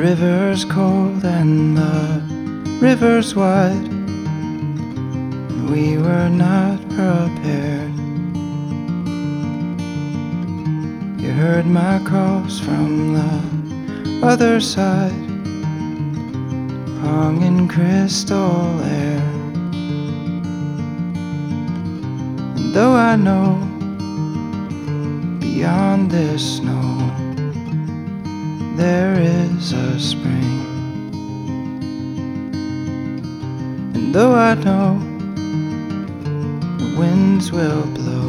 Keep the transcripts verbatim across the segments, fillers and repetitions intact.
river's cold and the river's wide, and we were not prepared. You heard my calls from the other side, hung in crystal air. And though I know beyond this snow there is a spring, and though I know the winds will blow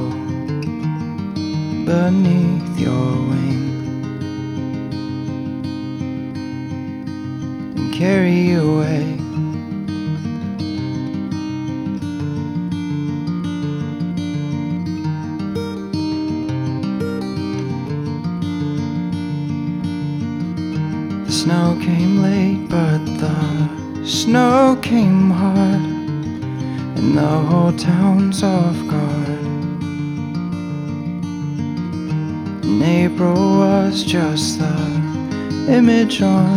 beneath your wing and carry you away, the snow came late, but the snow came hard, and the whole town's off guard. And April was just the image on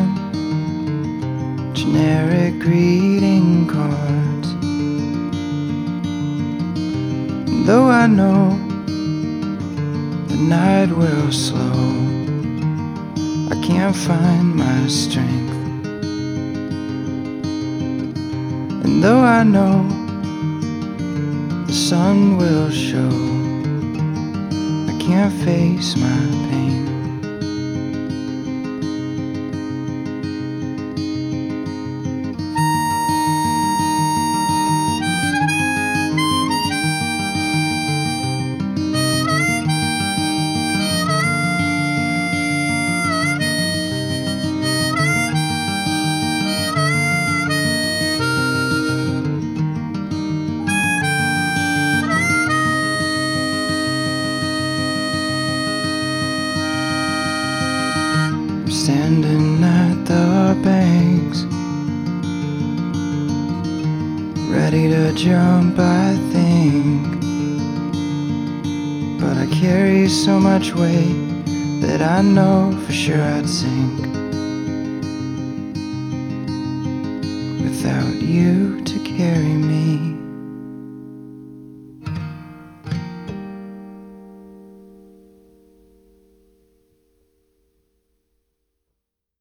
generic greeting cards. And though I know the night will slow, I can't find my strength. And though I know the sun will show, I can't face my pain. Standing at the banks, ready to jump, I think. But I carry so much weight that I know for sure I'd sink without you to carry me.